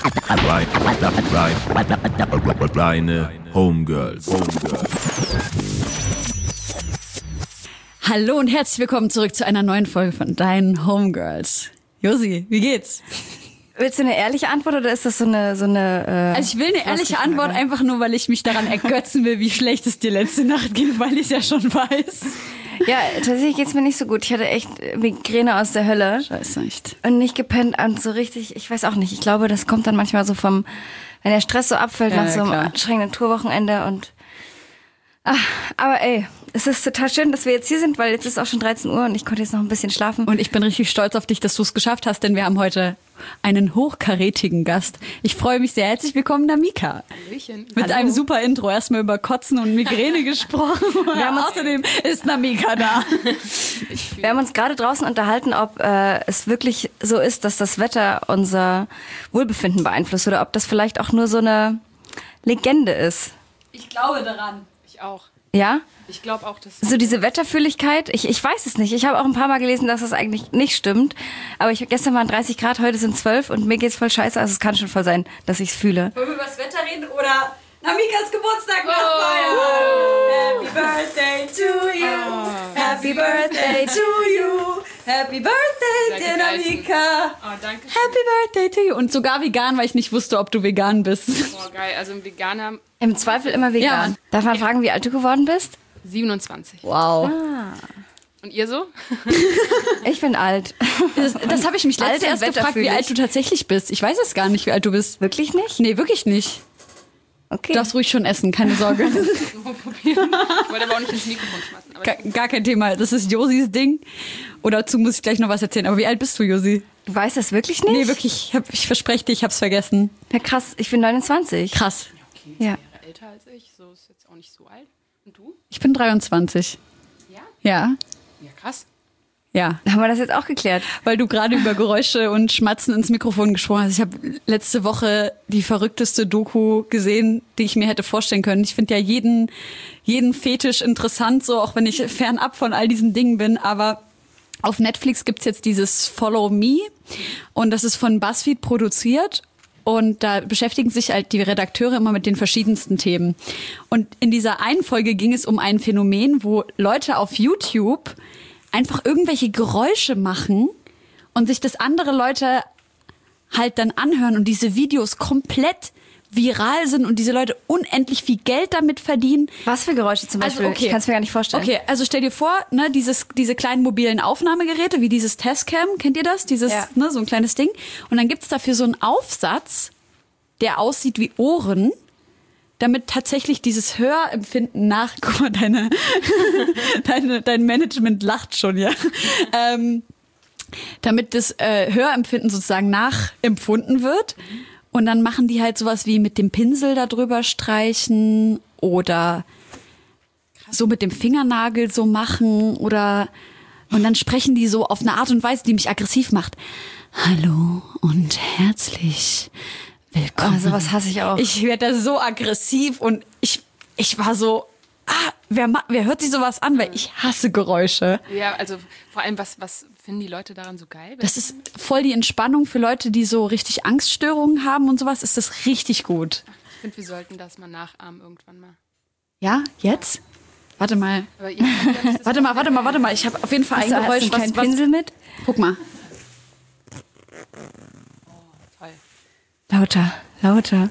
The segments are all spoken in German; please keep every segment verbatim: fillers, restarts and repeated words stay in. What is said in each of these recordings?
Reine Homegirls. Hallo und herzlich willkommen zurück zu einer neuen Folge von Deinen Homegirls. Josi, wie geht's? Willst du eine ehrliche Antwort oder ist das so eine... So eine äh, also ich will eine ehrliche Antwort, einfach nur, weil ich mich daran ergötzen will, wie schlecht es dir letzte Nacht ging, weil ich es ja schon weiß. Ja, tatsächlich geht's mir nicht so gut. Ich hatte echt Migräne aus der Hölle. Scheiße, echt. Und nicht gepennt und so richtig, ich weiß auch nicht. Ich glaube, das kommt dann manchmal so vom, wenn der Stress so abfällt Ja, nach so einem klar. anstrengenden Tourwochenende und... Ach, aber ey, es ist total schön, dass wir jetzt hier sind, weil jetzt ist auch schon dreizehn Uhr und ich konnte jetzt noch ein bisschen schlafen. Und ich bin richtig stolz auf dich, dass du es geschafft hast, denn wir haben heute einen hochkarätigen Gast. Ich freue mich sehr. Herzlich willkommen, Namika. Hallöchen. Mit Hallo. einem super Intro. Erstmal über Kotzen und Migräne gesprochen. Wir haben außerdem ist Namika da. Wir haben uns gerade draußen unterhalten, ob äh, es wirklich so ist, dass das Wetter unser Wohlbefinden beeinflusst oder ob das vielleicht auch nur so eine Legende ist. Ich glaube daran. Ich auch. Ja? Ich glaube auch, dass... So diese Wetterfühligkeit, ich, ich weiß es nicht. Ich habe auch ein paar Mal gelesen, dass das eigentlich nicht stimmt. Aber ich gestern waren dreißig Grad, heute sind zwölf und mir geht's voll scheiße. Also es kann schon voll sein, dass ich es fühle. Wollen wir über das Wetter reden oder Namikas Geburtstag Oh. Happy Birthday to you. Happy Birthday to you. Happy Birthday, Seid dear ihr geilsten. Namika. Oh, danke. Happy Birthday to you. Und sogar vegan, weil ich nicht wusste, ob du vegan bist. Boah, geil. Also ein Veganer Im Zweifel immer vegan. Ja. Darf man fragen, wie alt du geworden bist? siebenundzwanzig. Wow. Und ihr so? Ich bin alt. Das, das habe ich mich Alt letzte und erst gefragt, wie wetterfühlig. alt du tatsächlich bist. Ich weiß es gar nicht, wie alt du bist. Wirklich nicht? Nee, wirklich nicht. Okay. Du darfst ruhig schon essen, keine Sorge. Mal probieren. Ich wollte aber auch nicht ins Mikrofon schmeißen. Aber gar, gar kein Thema. Das ist Josis Ding. Oder dazu muss ich gleich noch was erzählen. Aber wie alt bist du, Josi? Du weißt das wirklich nicht? Nee, wirklich. Ich, hab, ich verspreche dir, ich hab's vergessen. Ja, krass. Ich bin neunundzwanzig. Krass. okay, Ja. Jahre älter als ich. So ist jetzt auch nicht so alt. Und du? Ich bin dreiundzwanzig. Ja? Ja. Ja, krass. Ja. Haben wir das jetzt auch geklärt? Weil du gerade über Geräusche und Schmatzen ins Mikrofon gesprochen hast. Ich habe letzte Woche die verrückteste Doku gesehen, die ich mir hätte vorstellen können. Ich finde ja jeden, jeden Fetisch interessant, so auch wenn ich fernab von all diesen Dingen bin. Aber auf Netflix gibt's jetzt dieses Follow Me und das ist von BuzzFeed produziert. Und da beschäftigen sich halt die Redakteure immer mit den verschiedensten Themen. Und in dieser einen Folge ging es um ein Phänomen, wo Leute auf YouTube einfach irgendwelche Geräusche machen und sich das andere Leute halt dann anhören und diese Videos komplett viral sind und diese Leute unendlich viel Geld damit verdienen. Was für Geräusche zum Also, Beispiel? okay. Ich kann es mir gar nicht vorstellen. Okay, also stell dir vor, ne, dieses, diese kleinen mobilen Aufnahmegeräte, wie dieses Tascam, kennt ihr das? Dieses, Ja. ne, so ein kleines Ding. Und dann gibt's dafür so einen Aufsatz, der aussieht wie Ohren, damit tatsächlich dieses Hörempfinden nach, guck mal, deine, deine, dein Management lacht schon, ja. Ähm, damit das äh, Hörempfinden sozusagen nachempfunden wird. Und dann machen die halt sowas wie mit dem Pinsel da drüber streichen oder so mit dem Fingernagel so machen oder und dann sprechen die so auf eine Art und Weise, die mich aggressiv macht. Hallo und herzlich willkommen. Ah, sowas hasse ich auch. Ich werde da so aggressiv und ich, ich war so, ah, wer, ma- wer hört sich sowas an? Weil ich hasse Geräusche. Ja, also vor allem, was, was finden die Leute daran so geil? Das ist voll die Entspannung für Leute, die so richtig Angststörungen haben und sowas. Ist das richtig gut. Ich finde, wir sollten das mal nachahmen irgendwann mal. Ja, jetzt? Warte mal. Aber ihr habt ja nicht das Warte mal, warte mal, warte mal. Ich habe auf jeden Fall ein Hast du- hast du Geräusch, einen was, kleinen was... Pinsel mit? Guck mal. Toll. Lauter, lauter.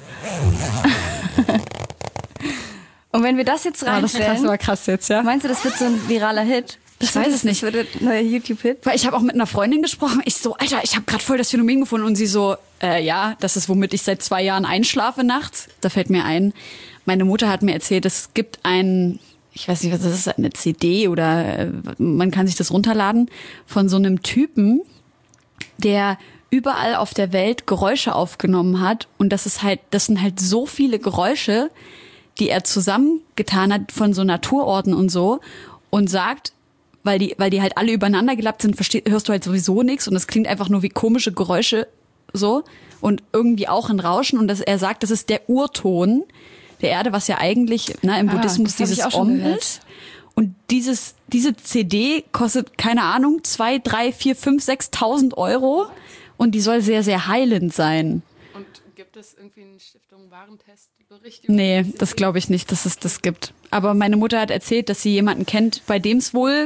Und wenn wir das jetzt Ah, das ist krass, reinstellen, war krass jetzt, ja? meinst du, das wird so ein viraler Hit? Ich weiß es nicht. Das wird ein neuer YouTube-Hit? Weil ich habe auch mit einer Freundin gesprochen. Ich so, Alter, ich habe gerade voll das Phänomen gefunden. Und sie so, äh, ja, das ist, womit ich seit zwei Jahren einschlafe nachts. Da fällt mir ein, meine Mutter hat mir erzählt, es gibt ein, ich weiß nicht, was das ist, eine C D oder äh, man kann sich das runterladen, von so einem Typen, der überall auf der Welt Geräusche aufgenommen hat. Und das ist halt, das sind halt so viele Geräusche, die er zusammengetan hat von so Naturorten und so und sagt, weil die, weil die halt alle übereinander gelappt sind, versteh, hörst du halt sowieso nichts und das klingt einfach nur wie komische Geräusche so und irgendwie auch ein Rauschen und das, er sagt, das ist der Urton der Erde, was ja eigentlich ne, im Ah, Buddhismus das hab ich dieses auch schon Om gehört. ist. Und dieses, diese C D kostet, keine Ahnung, zwei, drei, vier, fünf, sechstausend Euro und die soll sehr, sehr heilend sein. Und Gibt es irgendwie einen Stiftung Warentestbericht? Nee, das glaube ich nicht, dass es das gibt. Aber meine Mutter hat erzählt, dass sie jemanden kennt, bei dem es wohl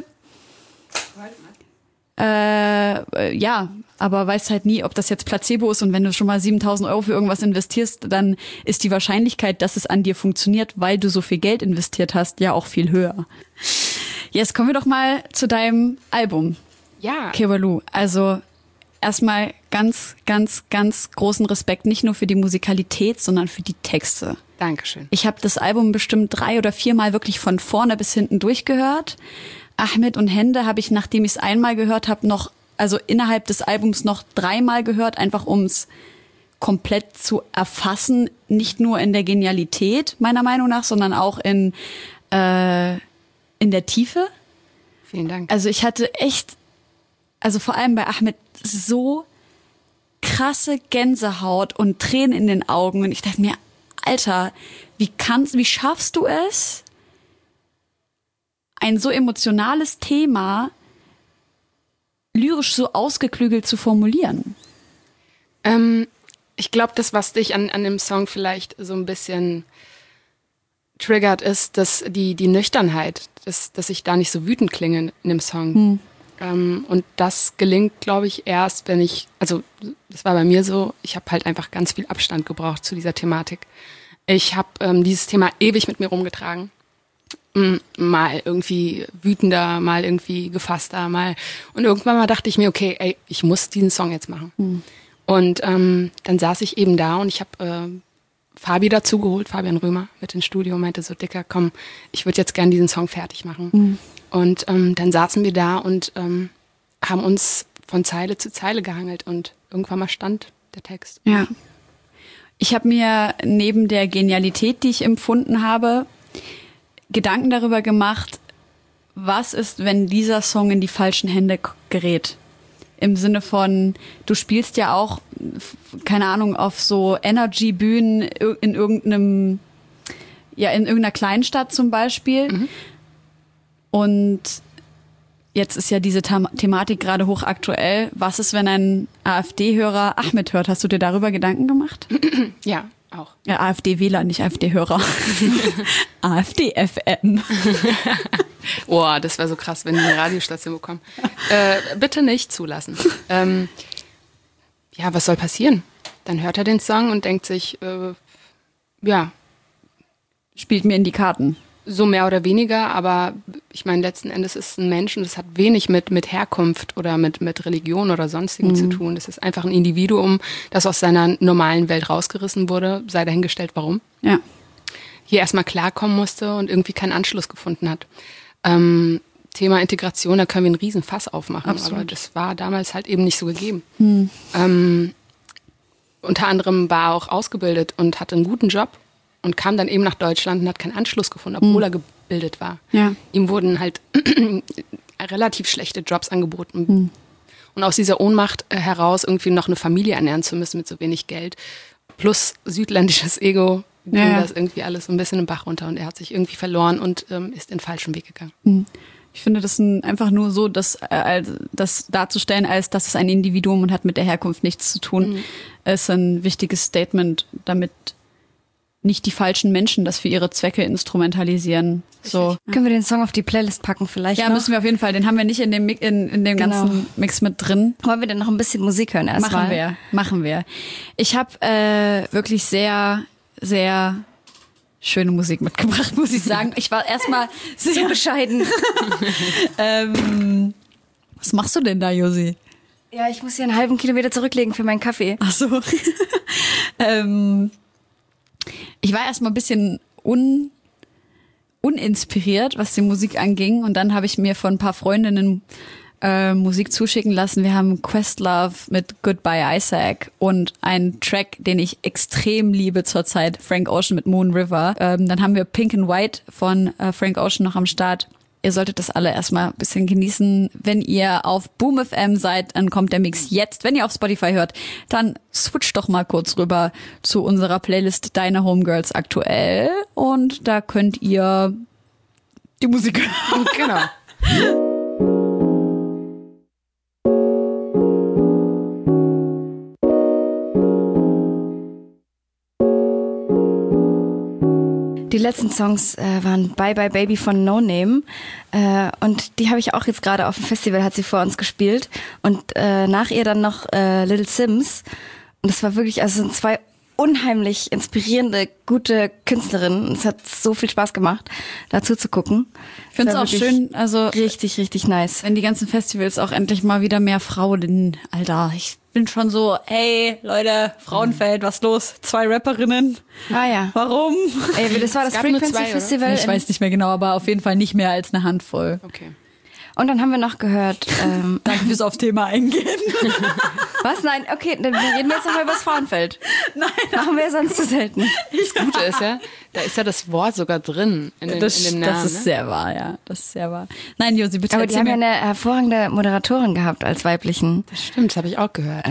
äh, ja, aber weiß halt nie, ob das jetzt Placebo ist, und wenn du schon mal siebentausend Euro für irgendwas investierst, dann ist die Wahrscheinlichkeit, dass es an dir funktioniert, weil du so viel Geld investiert hast, ja auch viel höher. Jetzt kommen wir doch mal zu deinem Album. Ja. Kewalu. Also erstmal ganz, ganz, ganz großen Respekt, nicht nur für die Musikalität, sondern für die Texte. Dankeschön. Ich habe das Album bestimmt drei oder viermal wirklich von vorne bis hinten durchgehört. Ahmed und Hände habe ich, nachdem ich es einmal gehört habe, noch, also innerhalb des Albums noch dreimal gehört, einfach um es komplett zu erfassen. Nicht nur in der Genialität, meiner Meinung nach, sondern auch in, äh, in der Tiefe. Vielen Dank. Also ich hatte echt, also vor allem bei Ahmed, so krasse Gänsehaut und Tränen in den Augen. Und ich dachte mir, Alter, wie kannst, wie schaffst du es, ein so emotionales Thema lyrisch so ausgeklügelt zu formulieren? Ähm, ich glaube, das, was dich an, an dem Song vielleicht so ein bisschen triggert, ist, dass die, die Nüchternheit, dass, dass ich da nicht so wütend klinge in dem Song. Hm. Ähm, und das gelingt, glaube ich, erst, wenn ich, also das war bei mir so, ich habe halt einfach ganz viel Abstand gebraucht zu dieser Thematik. Ich habe ähm, dieses Thema ewig mit mir rumgetragen. Mal irgendwie wütender, mal irgendwie gefasster, mal. Und irgendwann mal dachte ich mir, okay, ey, ich muss diesen Song jetzt machen. Mhm. Und ähm, dann saß ich eben da und ich habe äh, Fabi dazu geholt, Fabian Römer, mit ins Studio und meinte so, Dicker, komm, ich würde jetzt gern diesen Song fertig machen. Mhm. Und ähm, dann saßen wir da und ähm, haben uns von Zeile zu Zeile gehangelt und irgendwann mal stand der Text. Ja. Ich habe mir neben der Genialität, die ich empfunden habe, Gedanken darüber gemacht, was ist, wenn dieser Song in die falschen Hände gerät. Im Sinne von, du spielst ja auch, keine Ahnung, auf so Energy-Bühnen in irgendeinem, ja, in irgendeiner Kleinstadt zum Beispiel. Mhm. Und jetzt ist ja diese Tham- Thematik gerade hochaktuell. Was ist, wenn ein AfD-Hörer Ahmed hört? Hast du dir darüber Gedanken gemacht? Ja. Auch. Ja, AfD-Wähler, nicht AfD-Hörer. AfD-F M. Boah, das wäre so krass, wenn die eine Radiostation bekommen. Äh, bitte nicht zulassen. Ähm, ja, was soll passieren? Dann hört er den Song und denkt sich, äh, ja. Spielt mir in die Karten. So mehr oder weniger, aber ich meine, letzten Endes ist es ein Mensch und das hat wenig mit, mit Herkunft oder mit, mit Religion oder sonstigem mhm. zu tun. Das ist einfach ein Individuum, das aus seiner normalen Welt rausgerissen wurde, sei dahingestellt, warum. Ja. Hier erstmal klarkommen musste und irgendwie keinen Anschluss gefunden hat. Ähm, Thema Integration, da können wir einen riesen Fass aufmachen, Absolut. aber das war damals halt eben nicht so gegeben. Mhm. Ähm, unter anderem war er auch ausgebildet und hatte einen guten Job. Und kam dann eben nach Deutschland und hat keinen Anschluss gefunden, obwohl mhm. er gebildet war. Ja. Ihm wurden halt relativ schlechte Jobs angeboten. Mhm. Und aus dieser Ohnmacht heraus irgendwie noch eine Familie ernähren zu müssen mit so wenig Geld, plus südländisches Ego, ging ja. das irgendwie alles so ein bisschen im Bach runter. Und er hat sich irgendwie verloren und ähm, ist den falschen Weg gegangen. Mhm. Ich finde das ein, einfach nur so, das, äh, das darzustellen, als dass es ein Individuum und hat mit der Herkunft nichts zu tun, mhm. ist ein wichtiges Statement, damit nicht die falschen Menschen das für ihre Zwecke instrumentalisieren. So. Können wir den Song auf die Playlist packen vielleicht Ja, noch? müssen wir auf jeden Fall. Den haben wir nicht in dem, in, in dem genau. ganzen Mix mit drin. Wollen wir denn noch ein bisschen Musik hören erstmal? Machen wir, machen wir. Ich habe äh, wirklich sehr, sehr schöne Musik mitgebracht, muss ich sagen. Ich war erstmal sehr bescheiden. ähm, was machst du denn da, Josi? Ja, ich muss hier einen halben Kilometer zurücklegen für meinen Kaffee. Ach so. ähm... Ich war erstmal ein bisschen un, uninspiriert, was die Musik anging. Und dann habe ich mir von ein paar Freundinnen äh, Musik zuschicken lassen. Wir haben Questlove mit Goodbye Isaac und einen Track, den ich extrem liebe zurzeit, Frank Ocean mit Moon River. Ähm, dann haben wir Pink and White von äh, Frank Ocean noch am Start. Ihr solltet das alle erstmal ein bisschen genießen. Wenn ihr auf Boom F M seid, dann kommt der Mix jetzt. Wenn ihr auf Spotify hört, dann switcht doch mal kurz rüber zu unserer Playlist Deine Homegirls aktuell. Und da könnt ihr die Musik hören. Genau. Die letzten Songs äh, waren Bye Bye Baby von No Name äh, und die habe ich auch jetzt gerade auf dem Festival, hat sie vor uns gespielt und äh, nach ihr dann noch äh, Little Sims und das war wirklich, also sind zwei unheimlich inspirierende, gute Künstlerinnen. Es hat so viel Spaß gemacht, dazu zu gucken. Ich finde es auch schön, also richtig, richtig nice. Wenn die ganzen Festivals auch endlich mal wieder mehr Frauen, Alter, ich bin schon so, ey, Leute, Frauenfeld, was los? Zwei Rapperinnen. Ah ja. Warum? Ey, das war das Frequency zwei, Festival. Ich weiß nicht mehr genau, aber auf jeden Fall nicht mehr als eine Handvoll. Okay. Und dann haben wir noch gehört, ähm, danke fürs aufs Thema eingehen. Was? Nein, okay, dann reden wir jetzt nochmal über das Frauenfeld. Nein. Machen wir sonst zu selten. Das Gute ist ja, da ist ja das Wort sogar drin in, den, das, in dem Namen. Das ist ne? sehr wahr, ja. Das ist sehr wahr. Nein, Josi, bitte Aber die haben ja eine hervorragende Moderatorin gehabt als weiblichen. Das stimmt, das habe ich auch gehört.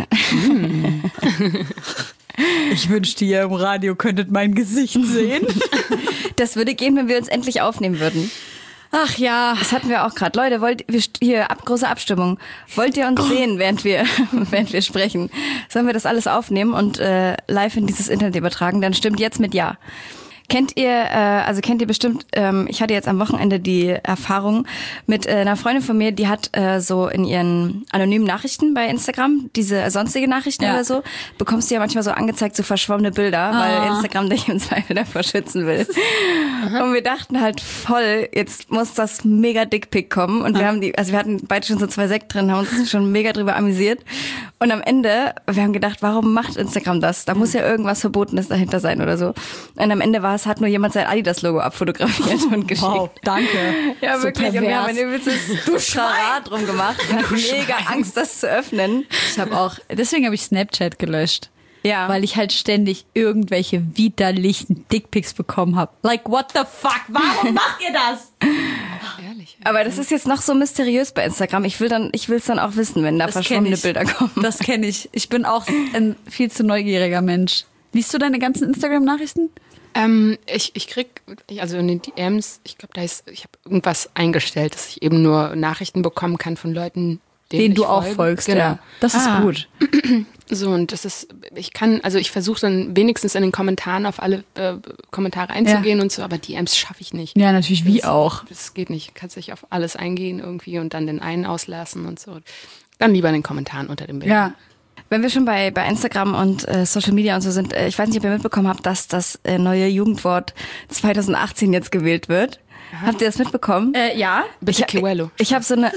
Ich wünschte, ihr im Radio könntet mein Gesicht sehen. Das würde gehen, wenn wir uns endlich aufnehmen würden. Ach ja. Das hatten wir auch gerade. Leute, wollt wir hier ab, große Abstimmung. Wollt ihr uns oh. sehen, während wir während wir sprechen? Sollen wir das alles aufnehmen und äh, live in dieses Internet übertragen? Dann stimmt jetzt mit Ja. Kennt ihr, äh, also kennt ihr bestimmt, ähm, ich hatte jetzt am Wochenende die Erfahrung mit äh, einer Freundin von mir, die hat äh, so in ihren anonymen Nachrichten bei Instagram, diese äh, sonstige Nachrichten ja. oder so, bekommst du ja manchmal so angezeigt, so verschwommene Bilder, ah. weil Instagram dich im Zweifel davor schützen will. Und wir dachten halt voll, jetzt muss das mega Dickpick kommen und wir haben die, also wir hatten beide schon so zwei Sekt drin, haben uns schon mega drüber amüsiert und am Ende, wir haben gedacht, warum macht Instagram das? Da muss ja irgendwas Verbotenes dahinter sein oder so. Und am Ende war es, hat nur jemand sein Adidas-Logo abfotografiert und geschickt. Wow, danke. Ja, so wirklich. Pervers. Und wir haben ein übelstes Scharad drum gemacht. Wir hatten mega Angst, das zu öffnen. Ich habe auch, deswegen habe ich Snapchat gelöscht. Ja. Weil ich halt ständig irgendwelche widerlichen Dickpics bekommen habe. Like, what the fuck? Warum macht ihr das? Ehrlich. Aber das ist jetzt noch so mysteriös bei Instagram. Ich will dann, ich will es dann auch wissen, wenn da das verschwommene Bilder kommen. Das kenne ich. Ich bin auch ein viel zu neugieriger Mensch. Liest du deine ganzen Instagram-Nachrichten? Ähm, ich, ich krieg, also in den D Ms, ich glaube, da ist, ich habe irgendwas eingestellt, dass ich eben nur Nachrichten bekommen kann von Leuten, denen, denen du ich auch folge. folgst. Genau. Ja. Das ist ah. gut. So, und das ist, ich kann, also ich versuche dann wenigstens in den Kommentaren auf alle äh, Kommentare einzugehen ja. und so, aber D Ms schaffe ich nicht. Ja, natürlich, wie das, auch. Das geht nicht. Du kannst nicht auf alles eingehen irgendwie und dann den einen auslassen und so. Dann lieber in den Kommentaren unter dem Bild. Ja. Wenn wir schon bei, bei Instagram und äh, Social Media und so sind, äh, ich weiß nicht, ob ihr mitbekommen habt, dass das äh, neue Jugendwort zwanzig achtzehn jetzt gewählt wird. Aha. Habt ihr das mitbekommen? Äh, ja. Bitte Kiwello. Ich, ich habe so eine...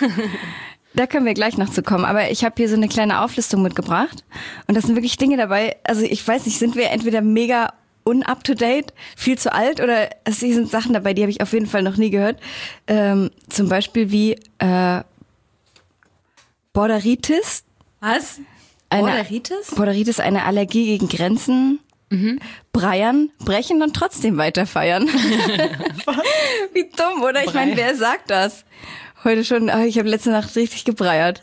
Da können wir gleich noch zu kommen, aber ich habe hier so eine kleine Auflistung mitgebracht und das sind wirklich Dinge dabei, also ich weiß nicht, sind wir entweder mega un-up-to-date, viel zu alt oder also hier sind Sachen dabei, die habe ich auf jeden Fall noch nie gehört. Ähm, zum Beispiel wie äh, Borderitis. Was? Eine, Borderitis? Borderitis, eine Allergie gegen Grenzen. Mhm. Breiern, brechen und trotzdem weiter feiern. Wie dumm, oder? Ich meine, wer sagt das? Heute schon, oh, ich habe letzte Nacht richtig gebreiert.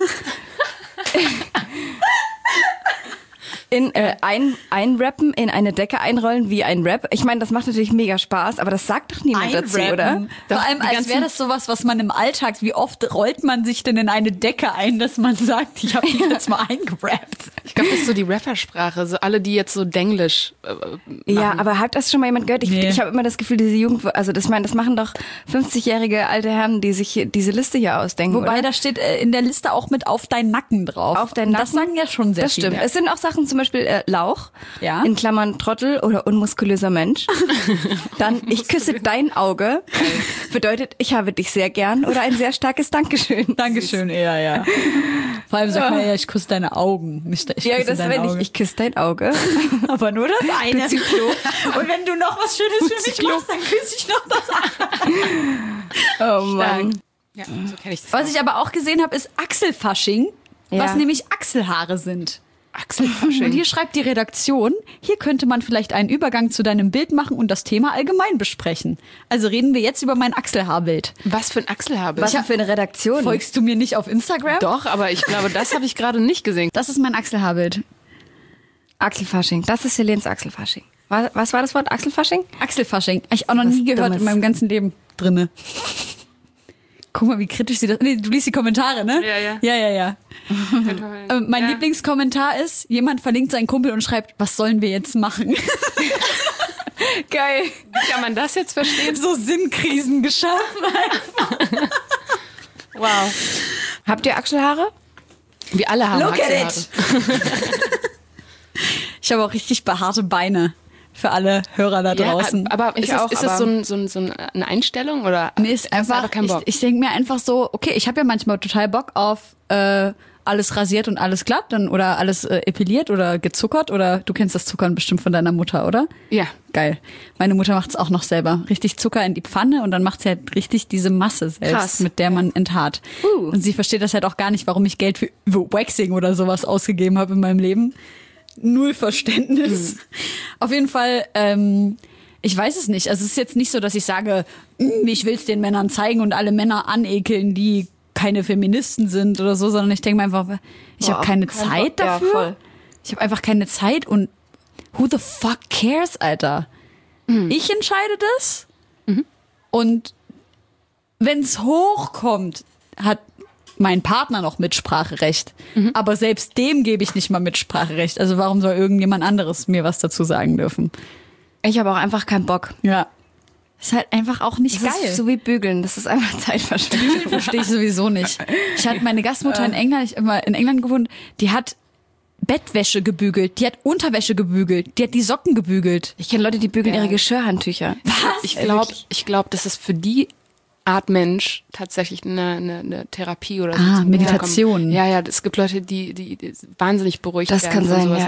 In äh, ein, einrappen, in eine Decke einrollen wie ein Rap. Ich meine, das macht natürlich mega Spaß, aber das sagt doch niemand dazu, oder? Vor allem, als wäre das sowas, was man im Alltag, wie oft rollt man sich denn in eine Decke ein, dass man sagt, ich habe mich jetzt mal eingerappt. Ich glaube, das ist so die Rappersprache, so alle, die jetzt so Denglisch äh, machen. Ja, aber hat das schon mal jemand gehört? Ich, nee. ich habe immer das Gefühl, diese Jugend, also das, mein, das machen doch fünfzigjährige alte Herren, die sich hier diese Liste hier ausdenken, Wobei, oder? da steht äh, in der Liste auch mit auf deinen Nacken drauf. Auf deinen Nacken? Das sagen ja schon sehr Das viele. stimmt. Es sind auch Sachen, zum Beispiel äh, Lauch, ja. in Klammern Trottel oder unmuskulöser Mensch. Dann, ich küsse dein Auge, bedeutet, ich habe dich sehr gern oder ein sehr starkes Dankeschön. Dankeschön, eher, ja. Vor allem sagt man ja, ich küsse deine Augen. Nicht, ich ja, küsse das dein wenn Auge. ich, ich küsse dein Auge. Aber nur das eine. Und wenn du noch was Schönes für mich machst, dann küsse ich noch das andere. Oh Mann. Ja, so kenn ich das. Was ich aber auch gesehen habe, ist Achselfasching, ja. was nämlich Achselhaare sind. Achselfasching. Und hier schreibt die Redaktion, hier könnte man vielleicht einen Übergang zu deinem Bild machen und das Thema allgemein besprechen. Also reden wir jetzt über mein Achselhaarbild. Was für ein Achselhaarbild? Was für eine Redaktion? Folgst du mir nicht auf Instagram? Doch, aber ich glaube, das habe ich gerade nicht gesehen. Das ist mein Achselhaarbild. Achselfasching. Das ist Helens Achselfasching. Was, was war das Wort? Achselfasching? Achselfasching. Habe ich auch noch nie gehört Dummes. in meinem ganzen Leben drinne. Guck mal, wie kritisch sie das... Nee, du liest die Kommentare, ne? Ja, ja. Ja, ja, ja. äh, mein ja. Lieblingskommentar ist, jemand verlinkt seinen Kumpel und schreibt, was sollen wir jetzt machen? Geil. Wie kann man das jetzt verstehen? So Sinnkrisen geschaffen einfach. Wow. Habt ihr Achselhaare? Wir alle haben Look at Achselhaare. it. Ich habe auch richtig behaarte Beine für alle Hörer da draußen. Ja, aber Ich ist, das, auch, ist das aber- so, ein, so, ein, so eine Einstellung oder Mir ist hast du einfach, keinen ich, Bock? ich denke mir einfach so, okay, ich habe ja manchmal total Bock auf äh, alles rasiert und alles glatt dann oder alles äh, epiliert oder gezuckert oder du kennst das Zuckern bestimmt von deiner Mutter, oder? Ja. Geil. Meine Mutter macht es auch noch selber. Richtig Zucker in die Pfanne und dann macht sie halt richtig diese Masse selbst, Krass. mit der man enthaart. Uh. Und sie versteht das halt auch gar nicht, warum ich Geld für Waxing oder sowas ausgegeben habe in meinem Leben. Null Verständnis. Auf jeden Fall, ähm, ich weiß es nicht. Also es ist jetzt nicht so, dass ich sage, "Mm, ich will es den Männern zeigen und alle Männer anekeln, die keine Feministen sind oder so, sondern ich denke mir einfach, ich Boah, habe keine kein Zeit Bock. Ja, dafür. voll. Ich habe einfach keine Zeit und who the fuck cares, Alter? Ich entscheide das und wenn es hochkommt, hat mein Partner noch Mitspracherecht. Aber selbst dem gebe ich nicht mal Mitspracherecht. Also warum soll irgendjemand anderes mir was dazu sagen dürfen? Ich habe auch einfach keinen Bock. Ja. Ist halt einfach auch nicht Das geil. ist so wie Bügeln. Das ist einfach Zeitverschwendung. Verstehe ich sowieso nicht. Ich hatte meine Gastmutter in England, ich hab immer in England gewohnt, die hat Bettwäsche gebügelt, die hat Unterwäsche gebügelt, die hat die Socken gebügelt. Ich kenne Leute, die bügeln Ja. ihre Geschirrhandtücher. Was? Ich glaube, ich glaub, das ist für die Art Mensch tatsächlich eine, eine, eine Therapie oder so. Ah, zum Meditation. Runterkommen. Ja, ja, es gibt Leute, die, die, die wahnsinnig beruhigt Das werden. kann von sein, sowas. ja.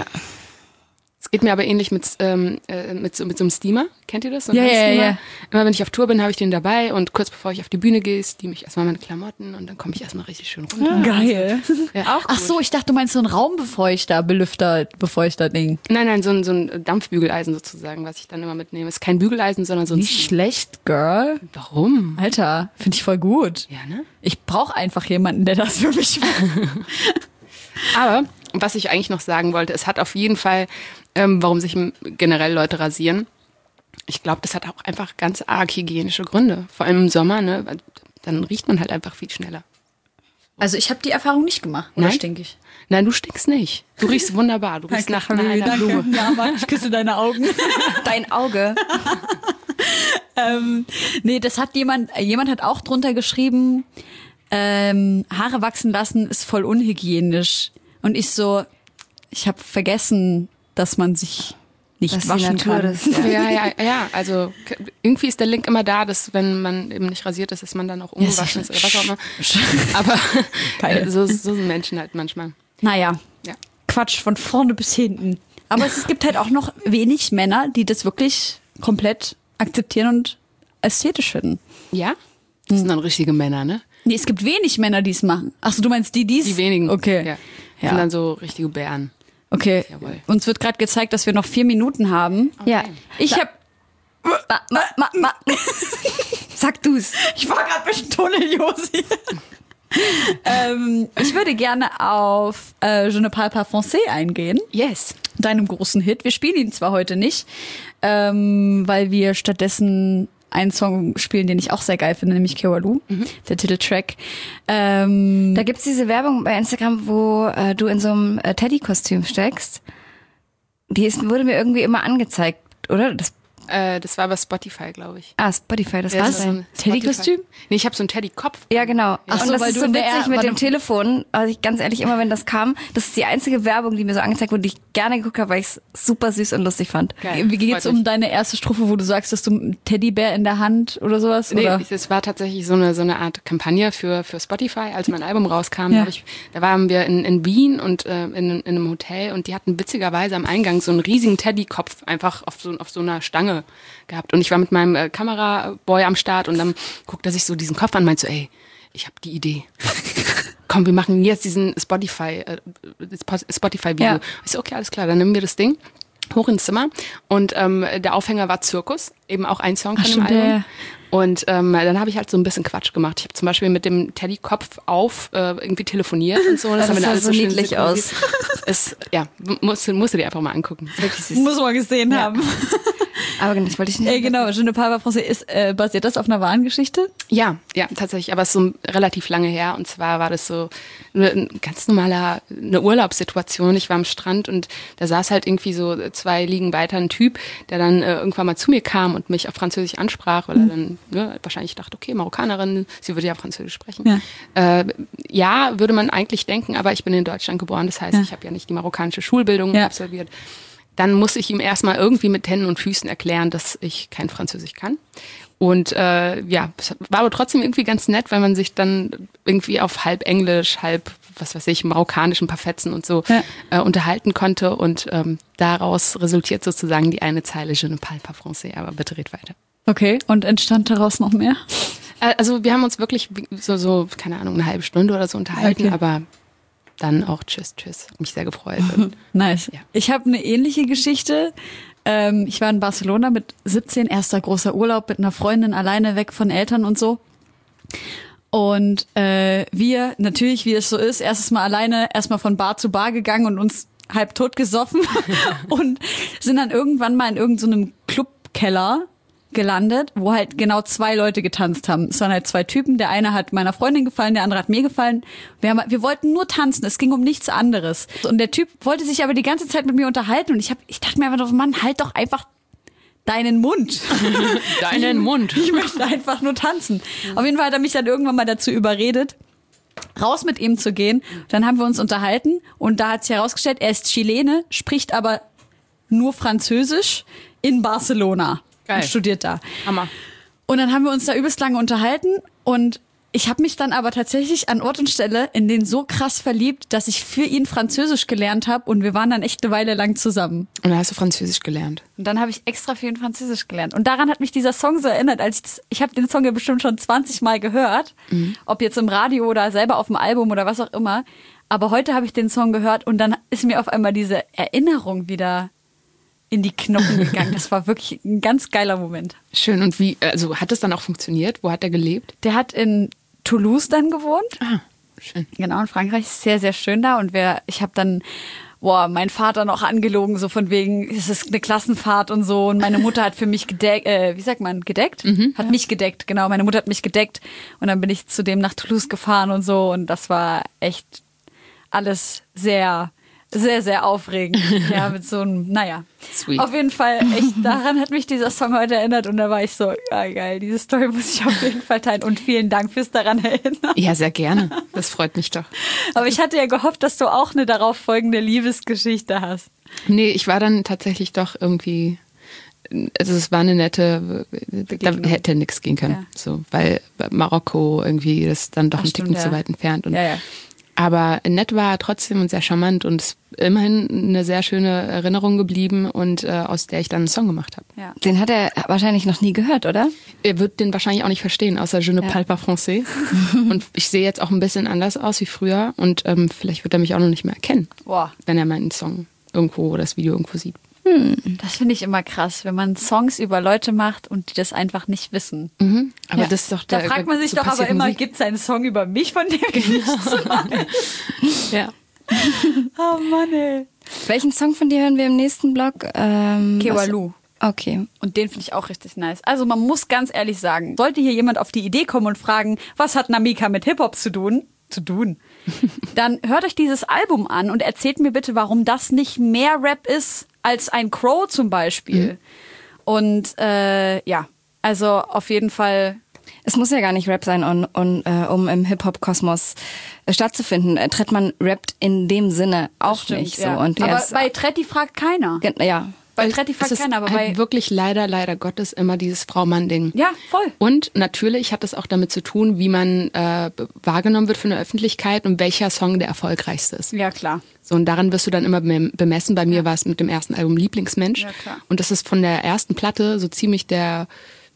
Es geht mir aber ähnlich mit, ähm, äh, mit, so, mit so einem Steamer. Kennt ihr das? So ein Ja, ja, Handsteamer? ja. Immer wenn ich auf Tour bin, habe ich den dabei und kurz bevor ich auf die Bühne gehe, steam ich erstmal meine Klamotten und dann komme ich erstmal richtig schön runter. Geil. Ja, auch Ach so, ich dachte, du meinst so ein Raumbefeuchter, Belüfter, Befeuchter-Ding. Nein, nein, so ein, so ein Dampfbügeleisen sozusagen, was ich dann immer mitnehme. Ist kein Bügeleisen, sondern so ein Nicht schlecht, Girl. Warum? Alter, finde ich voll gut. Ja, ne? Ich brauche einfach jemanden, der das für mich macht. Aber was ich eigentlich noch sagen wollte, es hat auf jeden Fall, ähm, warum sich m- generell Leute rasieren. Ich glaube, das hat auch einfach ganz arg hygienische Gründe. Vor allem im Sommer, ne? Weil dann riecht man halt einfach viel schneller. Also ich habe die Erfahrung nicht gemacht. Oder Nein? stink ich? Nein, du stinkst nicht. Du riechst wunderbar. Du riechst nach, nach einer Blume. Ja, Mann, ich küsse deine Augen. Dein Auge. ähm, nee, das hat jemand, jemand hat auch drunter geschrieben, ähm, Haare wachsen lassen ist voll unhygienisch. Und ich so, ich habe vergessen, dass man sich nicht Dass die waschen Natur kann. das- Ja. Ja, ja, ja. Also k- irgendwie ist der Link immer da, dass wenn man eben nicht rasiert ist, dass man dann auch ungewaschen ist oder was auch immer. Aber Geil. so, so sind Menschen halt manchmal. Naja, Ja. Quatsch von vorne bis hinten. Aber es gibt halt auch noch wenig Männer, die das wirklich komplett akzeptieren und ästhetisch finden. Ja? Das sind dann richtige Männer, ne? Nee, es gibt wenig Männer, die es machen. Achso, du meinst die, die es... Die wenigen. Okay. Ja. Das Ja. sind dann so richtige Bären. Okay. Jawohl. Uns wird gerade gezeigt, dass wir noch vier Minuten haben. Ja. Ich habe... Ma, ma, ma, ma. Sag du's. Ich war gerade ein bisschen Tunnel, Josi. ähm, ich würde gerne auf äh, Je ne parle pas français eingehen. Yes. Deinem großen Hit. Wir spielen ihn zwar heute nicht, ähm, weil wir stattdessen einen Song spielen, den ich auch sehr geil finde, nämlich Kewalu, Mhm. der Titeltrack. Ähm, Da gibt's diese Werbung bei Instagram, wo äh, du in so einem äh, Teddy-Kostüm steckst. Die ist, wurde mir irgendwie immer angezeigt, oder? Das, Äh, das war bei Spotify, glaube ich. ah, Spotify, das Ja, war's. das ist so ein Teddy-Kostüm? Spotify. Nee, ich habe so einen Teddy-Kopf. Ja, genau. Ach so, und das weil ist du so in der- witzig mit warte dem mal. Telefon. Also ich ganz ehrlich, immer wenn das kam, das ist die einzige Werbung, die mir so angezeigt wurde, die ich gerne geguckt habe, weil ich es super süß und lustig fand. Geil. Wie geht's Freut um mich. deine erste Strophe, wo du sagst, dass du einen Teddybär in der Hand oder sowas? Nee, oder? das war tatsächlich so eine so eine Art Kampagne für für Spotify, als mein Album rauskam. Ja. Da, hab ich, da waren wir in, in Wien und äh, in, in einem Hotel und die hatten witzigerweise am Eingang so einen riesigen Teddykopf einfach auf so auf so einer Stange gehabt. Und ich war mit meinem äh, Kameraboy am Start und dann guckt er sich so diesen Kopf an und meint so, ey, ich habe die Idee. Komm, wir machen jetzt diesen Spotify äh, Spotify Video. Ja. Ich so, okay, alles klar, dann nehmen wir das Ding hoch ins Zimmer und ähm, der Aufhänger war Zirkus, eben auch ein Song von Ach, dem stimmt, Album. ja, ja. Und ähm, dann habe ich halt so ein bisschen Quatsch gemacht. Ich habe zum Beispiel mit dem Teddykopf auf äh, irgendwie telefoniert und so. Das haben wir sah alles so schön niedlich synchronisiert. Es, ja, musst, musst du dir einfach mal angucken. Ist wirklich süß. Muss man gesehen haben. Aber das wollte ich nicht. Äh, genau, Je ne parle pas français. Ist, äh, basiert das auf einer wahren Geschichte? Ja, ja, tatsächlich. Aber es ist so relativ lange her. Und zwar war das so ein ganz normaler, eine Urlaubssituation. Ich war am Strand und da saß halt irgendwie so zwei Liegen weiter ein Typ, der dann äh, irgendwann mal zu mir kam und mich auf Französisch ansprach, weil er dann ne, wahrscheinlich dachte, okay, Marokkanerin, sie würde ja Französisch sprechen. Ja. Äh, ja, würde man eigentlich denken, aber ich bin in Deutschland geboren. Das heißt, ja. ich habe ja nicht die marokkanische Schulbildung ja. absolviert. Dann muss ich ihm erstmal irgendwie mit Händen und Füßen erklären, dass ich kein Französisch kann. Und äh, ja, es war aber trotzdem irgendwie ganz nett, weil man sich dann irgendwie auf halb Englisch, halb, was weiß ich, marokkanisch, ein paar Fetzen und so ja. äh, unterhalten konnte. Und ähm, daraus resultiert sozusagen die eine Zeile Je ne parle pas français, aber bitte red weiter. Okay, und entstand daraus noch mehr? Äh, also wir haben uns wirklich so, so, keine Ahnung, eine halbe Stunde oder so unterhalten, okay. aber dann auch tschüss, tschüss. Hab mich sehr gefreut. Und, nice. Ja. Ich habe eine ähnliche Geschichte. Ähm, ich war in Barcelona mit siebzehn, erster großer Urlaub mit einer Freundin, alleine weg von Eltern und so. Und äh, wir, natürlich, wie es so ist, erstes Mal alleine, erstmal von Bar zu Bar gegangen und uns halb tot gesoffen und sind dann irgendwann mal in irgendeinem Clubkeller gelandet, wo halt genau zwei Leute getanzt haben. Es waren halt zwei Typen. Der eine hat meiner Freundin gefallen, der andere hat mir gefallen. Wir, haben, wir wollten nur tanzen. Es ging um nichts anderes. Und der Typ wollte sich aber die ganze Zeit mit mir unterhalten. Und ich hab, ich dachte mir einfach, Mann, halt doch einfach deinen Mund. Deinen Mund. Ich möchte einfach nur tanzen. Auf jeden Fall hat er mich dann irgendwann mal dazu überredet, raus mit ihm zu gehen. Dann haben wir uns unterhalten. Und da hat sich herausgestellt, er ist Chilene, spricht aber nur Französisch in Barcelona. Geil. Und studiert da. Hammer. Und dann haben wir uns da übelst lange unterhalten und ich habe mich dann aber tatsächlich an Ort und Stelle in den so krass verliebt, dass ich für ihn Französisch gelernt habe und wir waren dann echt eine Weile lang zusammen. Und dann hast du Französisch gelernt? Und dann habe ich extra für ihn Französisch gelernt. Und daran hat mich dieser Song so erinnert, als ich das, ich habe den Song ja bestimmt schon zwanzig Mal gehört, mhm. ob jetzt im Radio oder selber auf dem Album oder was auch immer. Aber heute habe ich den Song gehört und dann ist mir auf einmal diese Erinnerung wieder in die Knochen gegangen. Das war wirklich ein ganz geiler Moment. Schön. Und wie, also hat es dann auch funktioniert? Wo hat er gelebt? Der hat in Toulouse dann gewohnt. Ah, schön. Genau, in Frankreich. Sehr, sehr schön da. Und wer, ich habe dann, boah, meinen Vater noch angelogen, so von wegen, es ist eine Klassenfahrt und so. Und meine Mutter hat für mich gedeckt, äh, wie sagt man, gedeckt? Mhm, hat ja. mich gedeckt, genau. Meine Mutter hat mich gedeckt. Und dann bin ich zu dem nach Toulouse gefahren und so. Und das war echt alles sehr... Sehr, sehr aufregend. Ja, mit so einem, naja. Sweet. Auf jeden Fall, echt, daran hat mich dieser Song heute erinnert und da war ich so, ja geil, diese Story muss ich auf jeden Fall teilen und vielen Dank fürs daran erinnern. Ja, sehr gerne. Das freut mich doch. Aber ich hatte ja gehofft, dass du auch eine darauf folgende Liebesgeschichte hast. Nee, ich war dann tatsächlich doch irgendwie, also es war eine nette, da hätte nichts gehen können. Ja. So, weil Marokko irgendwie das dann doch Ach, ein Ticken ja. zu weit entfernt und ja, ja. Aber nett war er trotzdem und sehr charmant und ist immerhin eine sehr schöne Erinnerung geblieben und äh, aus der ich dann einen Song gemacht habe. Ja. Den hat er wahrscheinlich noch nie gehört, oder? Er wird den wahrscheinlich auch nicht verstehen, außer Je ne parle pas français. Und ich sehe jetzt auch ein bisschen anders aus wie früher und ähm, vielleicht wird er mich auch noch nicht mehr erkennen, Boah. wenn er meinen Song irgendwo oder das Video irgendwo sieht. Hm. Das finde ich immer krass, wenn man Songs über Leute macht und die das einfach nicht wissen. Mhm. Aber ja. das ist doch da der, fragt man sich so doch aber immer, Musik. gibt es einen Song über mich, von dem ich nichts weiß? Ja. Oh Mann, ey. Welchen Song von dir hören wir im nächsten Blog? Ähm, Kewalu. Okay. Und den finde ich auch richtig nice. Also man muss ganz ehrlich sagen, sollte hier jemand auf die Idee kommen und fragen, was hat Namika mit Hip-Hop zu tun? Zu tun. Dann hört euch dieses Album an und erzählt mir bitte, warum das nicht mehr Rap ist als ein Crow zum Beispiel. Mhm. Und äh, ja, also auf jeden Fall. Es muss ja gar nicht Rap sein, um, um, äh, um im Hip-Hop-Kosmos äh, stattzufinden. Äh, Trettmann rappt in dem Sinne auch stimmt, nicht so. Ja. Und aber bei Tretti fragt keiner. Ja. Bei Tretti fragt keiner, aber halt bei wirklich leider, leider Gottes immer dieses Frau-Mann-Ding. Ja, voll. Und natürlich hat es auch damit zu tun, wie man äh, wahrgenommen wird von der Öffentlichkeit und welcher Song der erfolgreichste ist. Ja, klar. So, und daran wirst du dann immer bemessen. Bei mir ja. war es mit dem ersten Album Lieblingsmensch. Ja, klar. Und das ist von der ersten Platte so ziemlich der,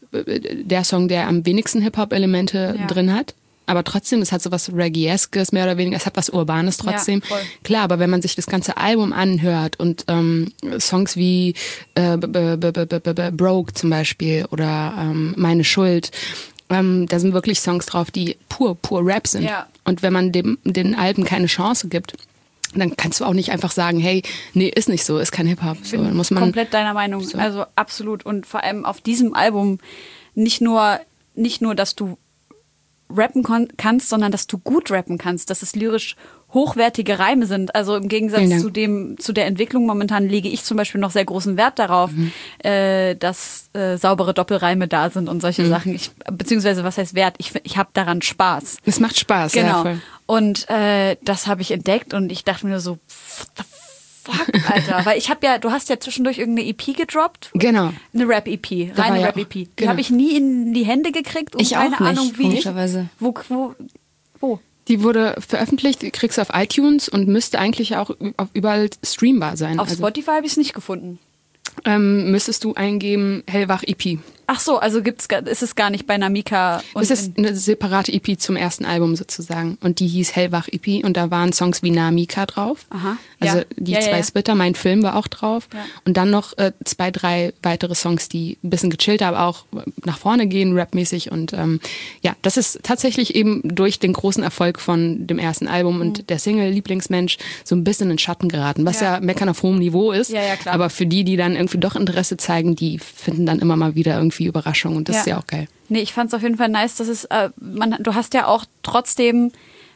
der Song, der am wenigsten Hip-Hop-Elemente ja. drin hat. Aber trotzdem, es hat so was Reggae-eskes, mehr oder weniger. Es hat was Urbanes trotzdem. Ja, voll. Klar, aber wenn man sich das ganze Album anhört und ähm, Songs wie äh, b- b- b- b- b- Broke zum Beispiel oder ähm, Meine Schuld, ähm, da sind wirklich Songs drauf, die pur, pur Rap sind. Ja. Und wenn man dem den Alben keine Chance gibt, dann kannst du auch nicht einfach sagen, hey, nee, ist nicht so, ist kein Hip-Hop. So, dann muss man komplett deiner Meinung, so. Also absolut. Und vor allem auf diesem Album nicht nur, nicht nur, dass du rappen kon- kannst, sondern dass du gut rappen kannst, dass es lyrisch hochwertige Reime sind. Also im Gegensatz zu dem, zu der Entwicklung momentan lege ich zum Beispiel noch sehr großen Wert darauf, mhm. äh, dass äh, saubere Doppelreime da sind und solche mhm. Sachen. Ich, beziehungsweise, was heißt Wert? Ich, ich habe daran Spaß. Es macht Spaß, genau. Ja, voll. Und äh, das habe ich entdeckt und ich dachte mir so, what the fuck, Alter. Weil ich habe ja, du hast ja zwischendurch irgendeine E P gedroppt. Genau. Eine Rap-E P, reine ja Rap-E P. Die genau. habe ich nie in die Hände gekriegt und ich keine auch nicht, Ahnung wie. Komischerweise. Wo, wo, wo? Die wurde veröffentlicht, die kriegst du auf iTunes und müsste eigentlich auch auf überall streambar sein. Auf also, Spotify habe ich es nicht gefunden. Ähm, müsstest du eingeben, Hellwach E P. Ach so, also gibt's, ist es gar nicht bei Namika. Und es ist eine separate E P zum ersten Album sozusagen. Und die hieß Hellwach E P und da waren Songs wie Namika drauf. Aha. Also ja. die ja, zwei ja, ja. Splitter, mein Film war auch drauf. Ja. Und dann noch äh, zwei, drei weitere Songs, die ein bisschen gechillter, aber auch nach vorne gehen, rapmäßig. Und ähm, ja, das ist tatsächlich eben durch den großen Erfolg von dem ersten Album mhm. und der Single Lieblingsmensch so ein bisschen in den Schatten geraten, was ja, ja Meckern auf hohem Niveau ist. Ja, ja, klar. Aber für die, die dann irgendwie doch Interesse zeigen, die finden dann immer mal wieder irgendwie Überraschungen und das ja. ist ja auch geil. Nee, ich fand es auf jeden Fall nice, dass es, äh, man, du hast ja auch trotzdem,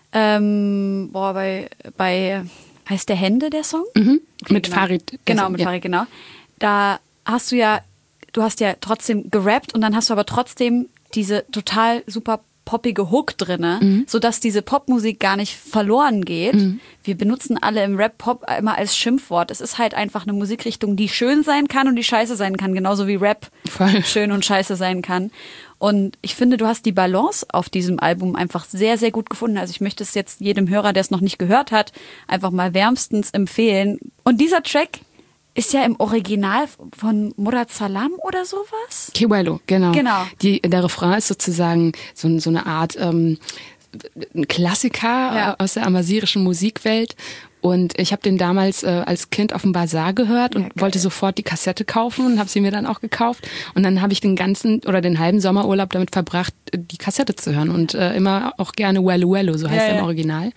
ähm, boah, bei, bei, heißt der Hände der Song? Mhm. Okay, mit genau. Farid. Genau, also, mit ja. Farid, genau. Da hast du ja, du hast ja trotzdem gerappt und dann hast du aber trotzdem diese total super poppige Hook drinne, mhm. sodass diese Popmusik gar nicht verloren geht. Mhm. Wir benutzen alle im Rap Pop immer als Schimpfwort. Es ist halt einfach eine Musikrichtung, die schön sein kann und die scheiße sein kann, genauso wie Rap Voll. schön und scheiße sein kann. Und ich finde, du hast die Balance auf diesem Album einfach sehr, sehr gut gefunden. Also ich möchte es jetzt jedem Hörer, der es noch nicht gehört hat, einfach mal wärmstens empfehlen. Und dieser Track ist ja im Original von Murat Salam oder sowas? Kewelo, genau. Genau. Die, der Refrain ist sozusagen so, so eine Art ähm, ein Klassiker Ja. aus der amazirischen Musikwelt. Und ich habe den damals äh, als Kind auf dem Bazar gehört und Ja, geil. wollte sofort die Kassette kaufen und habe sie mir dann auch gekauft. Und dann habe ich den ganzen oder den halben Sommerurlaub damit verbracht, die Kassette zu hören. Und äh, immer auch gerne Wello Wello, so heißt Ja, er im ja. Original.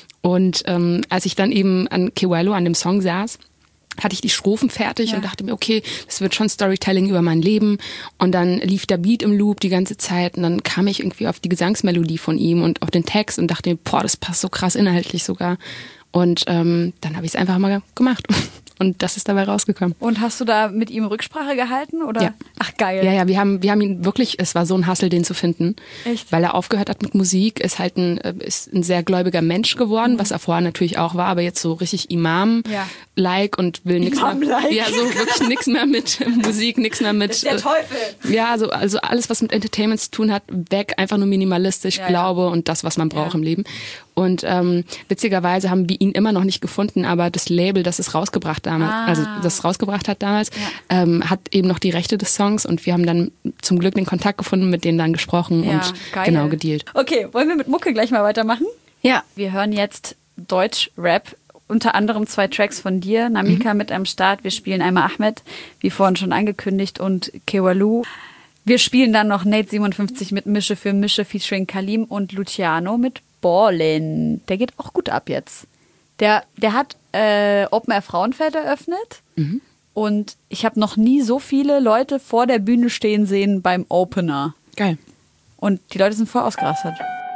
Und ähm, als ich dann eben an Kewelo, an dem Song saß, hatte ich die Strophen fertig Ja. und dachte mir, okay, das wird schon Storytelling über mein Leben. Und dann lief der Beat im Loop die ganze Zeit und dann kam ich irgendwie auf die Gesangsmelodie von ihm und auf den Text und dachte mir, boah, das passt so krass inhaltlich sogar. Und ähm, dann habe ich es einfach mal gemacht. Und das ist dabei rausgekommen. Und hast du da mit ihm Rücksprache gehalten? Oder? Ja. Ach, geil. Ja, ja, wir haben, wir haben ihn wirklich, es war so ein Hassel, den zu finden. Echt? Weil er aufgehört hat mit Musik, ist halt ein, ist ein sehr gläubiger Mensch geworden, mhm. was er vorher natürlich auch war, aber jetzt so richtig Imam-like Ja. und will nichts mehr. Imam-like. Ja, so wirklich nichts mehr mit Musik, nichts mehr mit. Das ist der Teufel. Ja, also, also alles, was mit Entertainment zu tun hat, weg, einfach nur minimalistisch, Ja, Glaube ja. und das, was man braucht Ja. im Leben. Und ähm, witzigerweise haben wir ihn immer noch nicht gefunden, aber das Label, das es rausgebracht damals, Ah. also das rausgebracht hat damals, Ja. ähm, hat eben noch die Rechte des Songs und wir haben dann zum Glück den Kontakt gefunden, mit denen dann gesprochen Ja, und geil. genau gedealt. Okay, wollen wir mit Mucke gleich mal weitermachen? Ja. Wir hören jetzt Deutsch-Rap, unter anderem zwei Tracks von dir, Namika Mhm. mit am Start. Wir spielen einmal Ahmed, wie vorhin schon angekündigt, und Kewelo. Wir spielen dann noch Nate siebenundfünfzig mit Mische für Mische featuring Kalim und Luciano mit Ballin. Der geht auch gut ab jetzt. Der, der hat äh, Open Air Frauenfeld eröffnet Mhm. und ich habe noch nie so viele Leute vor der Bühne stehen sehen beim Opener. Geil. Und die Leute sind voll ausgerastet.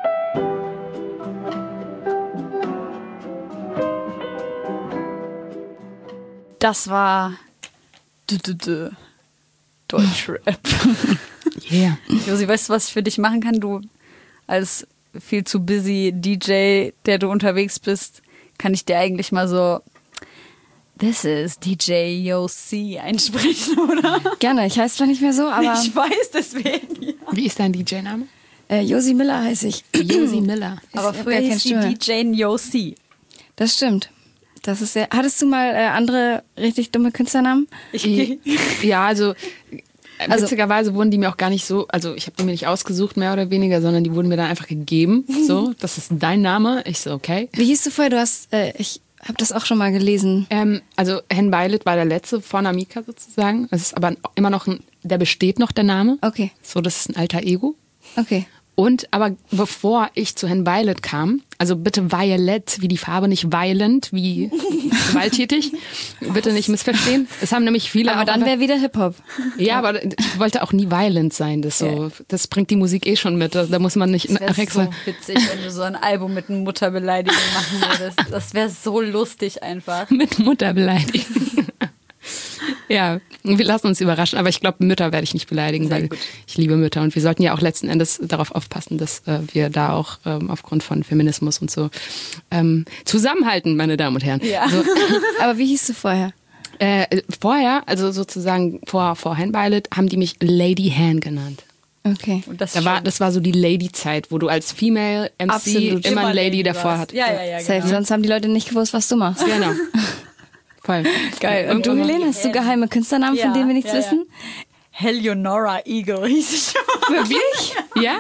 Das war d -d -d Deutschrap. Yeah. Josi, weißt du, was ich für dich machen kann? Du als viel zu busy D J, der du unterwegs bist, kann ich dir eigentlich mal so This is D J Josi einsprechen, oder? Gerne, ich heiße zwar nicht mehr so, aber Ich weiß deswegen. Ja. Wie ist dein D J-Name? äh, Josi Miller heiße ich. Josi Miller. Aber Ich hab früher gar keine hieß die Stimme. D J Josi. Das stimmt. Das ist sehr. Hattest du mal äh, andere richtig dumme Künstlernamen? Ich, Ja, also, Also- witzigerweise wurden die mir auch gar nicht so, also ich habe die mir nicht ausgesucht, mehr oder weniger, sondern die wurden mir dann einfach gegeben. So, das ist dein Name. Ich so, okay. Wie hieß du vorher? Du hast, äh, ich habe das auch schon mal gelesen. Ähm, also Hen Violet war der letzte vor Namika sozusagen. Es ist aber immer noch ein, der besteht noch, der Name. Okay, So, das ist ein alter Ego. okay. Und aber bevor ich zu Hen Violet kam, also bitte Violet, wie die Farbe, nicht violent, wie gewalttätig, bitte nicht missverstehen. Es haben nämlich viele. Aber dann wäre wieder Hip-Hop. Ja, aber ich wollte auch nie violent sein. Das so, das bringt die Musik eh schon mit. Da, da muss man nicht Das wäre extra. so witzig, wenn du so ein Album mit einer Mutterbeleidigung machen würdest. Das wäre so lustig einfach. Mit Mutter beleidigen. Ja, wir lassen uns überraschen. Aber ich glaube, Mütter werde ich nicht beleidigen, Sehr weil gut. ich liebe Mütter. Und wir sollten ja auch letzten Endes darauf aufpassen, dass äh, wir da auch ähm, aufgrund von Feminismus und so ähm, zusammenhalten, meine Damen und Herren. Ja. So, Aber wie hieß du vorher? äh, vorher, also sozusagen vor, vor Hen Violet, haben die mich Lady Han genannt. Okay. Und das, Da war, das war so die Lady-Zeit, wo du als Female M C Absolut. immer ein Lady warst. davor hattest. Ja, ja, ja. Safe, Genau. sonst haben die Leute nicht gewusst, was du machst. Genau. Voll. Geil. Und du, Helene, hast du geheime Künstlernamen, von Ja, denen wir nichts ja, ja. wissen? Eleonora Eagle hieß ich schon. Wirklich? Ja?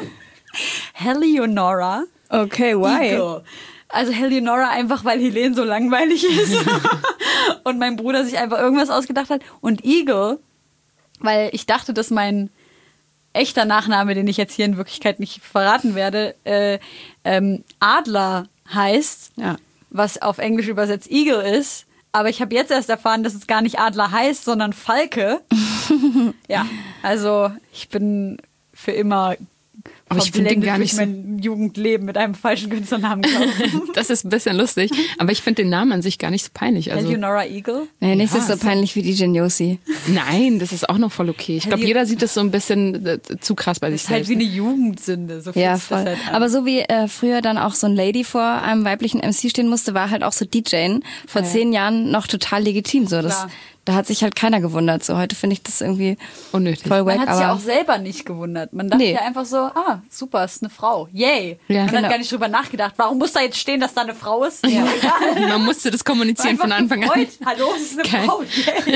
Eleonora Okay, why? Eagle. Also Eleonora einfach, weil Helene so langweilig ist. Und mein Bruder sich einfach irgendwas ausgedacht hat. Und Eagle, weil ich dachte, dass mein echter Nachname, den ich jetzt hier in Wirklichkeit nicht verraten werde, äh, ähm, Adler heißt, Ja. was auf Englisch übersetzt Eagle ist. Aber ich habe jetzt erst erfahren, dass es gar nicht Adler heißt, sondern Falke. Ja, also ich bin für immer Aber ich finde den verblendet gar durch nicht so- mein Jugendleben mit einem falschen Künstlernamen gelaufen. Das ist ein bisschen lustig. Aber ich finde den Namen an sich gar nicht so peinlich. Also, Eleonora Eagle. Nee, nichts Ja, ist so so- peinlich wie die Geniosi. nein, das ist auch noch voll okay. Ich glaube, Heli- jeder sieht das so ein bisschen äh, zu krass bei sich Das ist halt selbst. wie eine Jugendsünde. So Ja, fühlt sich das voll. halt an. Aber so wie äh, früher dann auch so ein Lady vor einem weiblichen M C stehen musste, war halt auch so DJen vor zehn Jahren noch total legitim. So, das, Klar. da hat sich halt keiner gewundert. So, heute finde ich das irgendwie Unnötig. voll wack. Man hat sich ja Aber auch selber nicht gewundert. Man dachte Nee. ja einfach so, ah, super, ist eine Frau. Yay. Ja. Man Genau. hat gar nicht drüber nachgedacht. Warum muss da jetzt stehen, dass da eine Frau ist? Ja, egal. Man musste das kommunizieren von Anfang an. Gefreut. Hallo, es ist eine Geil. Frau. Yay.